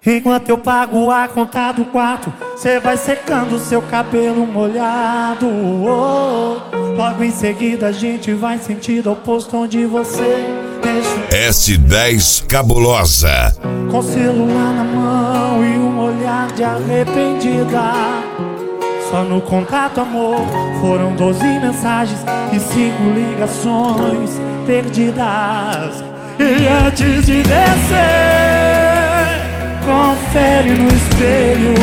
Enquanto eu pago a conta do quarto, cê vai secando seu cabelo molhado. Logo em seguida a gente vai em sentido oposto onde você deixa S10 Cabulosa, com o celular na mão e um olhar de arrependida. Só no contato, amor, foram 12 mensagens e 5 ligações perdidas. E antes de descer, confere no espelho,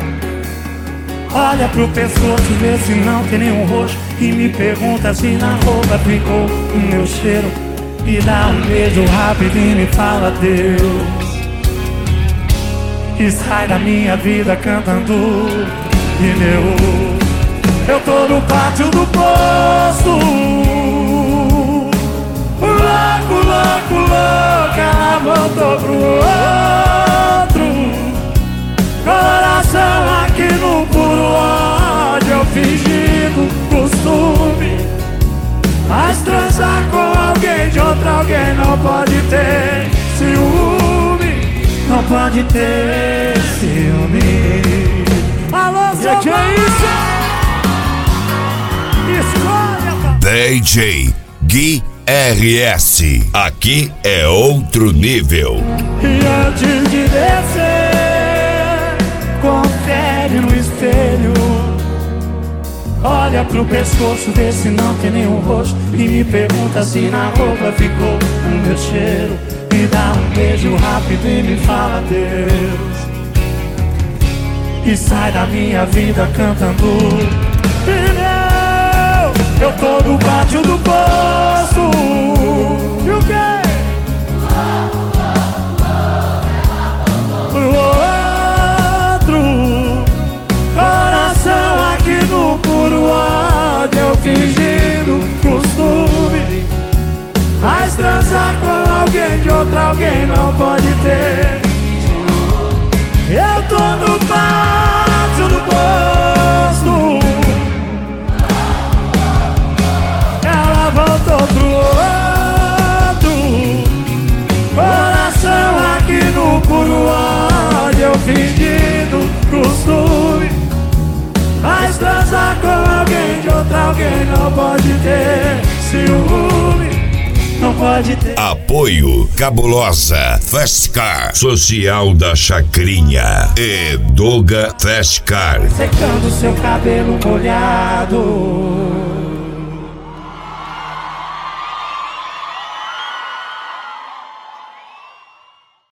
olha pro pescoço, vê se não tem nenhum roxo, e me pergunta se na roupa ficou o meu cheiro. Me dá um beijo rápido e me fala adeus, e sai da minha vida cantando pneu. Eu tô no pátio do posto, louco, louco, louco, ela voltou pro outro. Coração aqui no puro ódio, eu fingindo costume. Mas transar com alguém de outro alguém não pode ter ciúme, não pode ter ciúme. Alô, Zé, que é isso? Escolha, DJ Gui RS, aqui é outro nível. E antes de descer, confere no espelho, olha pro pescoço, vê se não tem nenhum roxo, e me pergunta se na roupa ficou o meu cheiro. Me dá um beijo rápido e me fala adeus, e sai da minha vida cantando pneu. Eu tô no pátio do poço. E o quê? Pro outro. Coração aqui no puro ódio, eu fingindo costume. Mas transar com alguém de outro alguém não pode ter. Eu tô no pátio do posto, ela voltou pro outro. Coração aqui no puro ódio, eu fingindo costume. Mas transar com alguém de outro alguém não pode ter ciúme, não pode ter. Apoio Cabulosa Fast Car, Social da Chacrinha e Doga Fast Car. Secando seu cabelo molhado.